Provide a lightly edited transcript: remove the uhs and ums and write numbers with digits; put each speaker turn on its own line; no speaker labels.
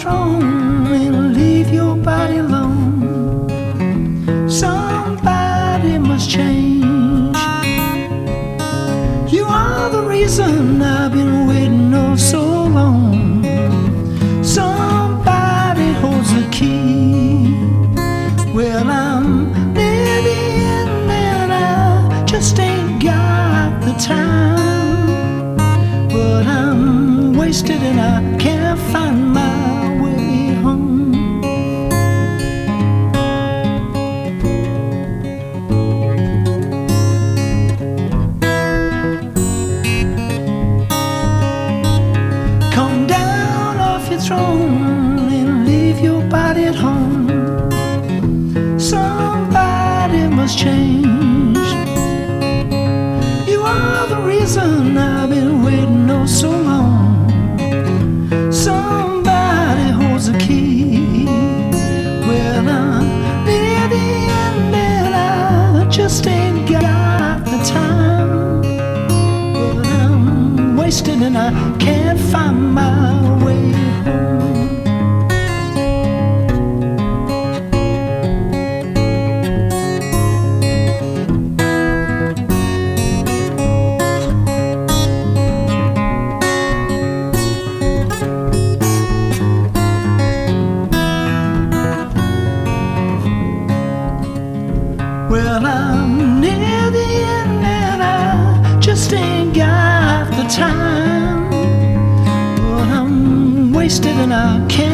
throne and leave your body alone. Somebody must change. You are the reason I've been waiting oh so long. Somebody holds the key. Well, I'm near the end and I just ain't got the time. But I'm wasted and I can't find my way home. Come down off your throne and leave your body at home. Somebody must change. You are the reason I've been waiting oh so long. Somebody holds the key. Well, I'm near the end and I just ain't got the time. But I'm wasted and I can't find my way home. Well, I'm near the end and I just ain't got the time. But I'm wasted and I can't